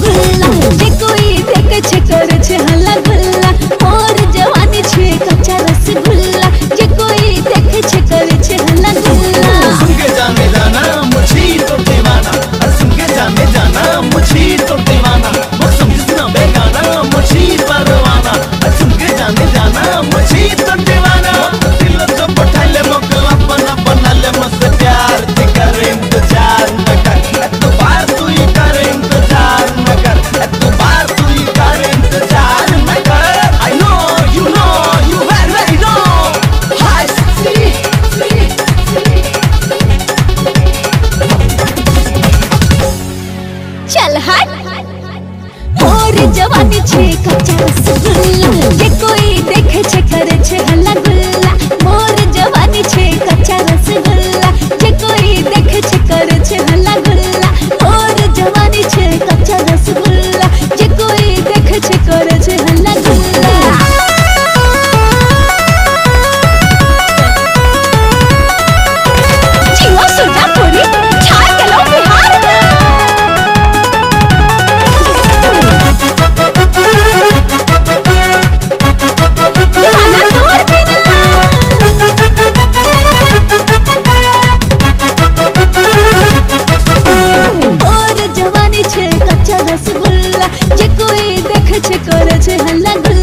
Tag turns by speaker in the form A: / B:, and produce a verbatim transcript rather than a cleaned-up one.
A: रसगुल्ला जे कोई देखे छे करे छे हल्ला गुल्ला मोर जवानी छे कच्चा रसगुल्ला जे कोई देखे छे करे छे हल्ला गुल्ला
B: सुन के जाने जाना मुझे तो दीवाना सुन के जाने जाना मुझे तो दीवाना वो समझना बेगाना मुझे परवाना सुन के जाने जाना मुझे तो दीवाना दिल तो पठा ले मोकला अपना बना ले मस्त प्यार ते कर इंतजार न कर तू बार तू ही कर इंतजार न कर तू बार तू ही कर इंतजार न कर I know you know you very know hi sweet sweet
A: चल हट मोर जवानी छे कच्चा रसगुल्ला जे कोई देखे छे करे छे हल्ला गुल्ला मोर जवानी छे कच्चा रसगुल्ला जे कोई देखे छे करे छे हल्ला गुल्ला मोर जवानी छे कच्चा रसगुल्ला जे कोई देखे छे करे छे हल्ला गुल्ला जियो सुल्तानपुरी छा चलो बिहार रसगुल्ला जे कोई देखे छे करे छे हल्ला गुल्ला।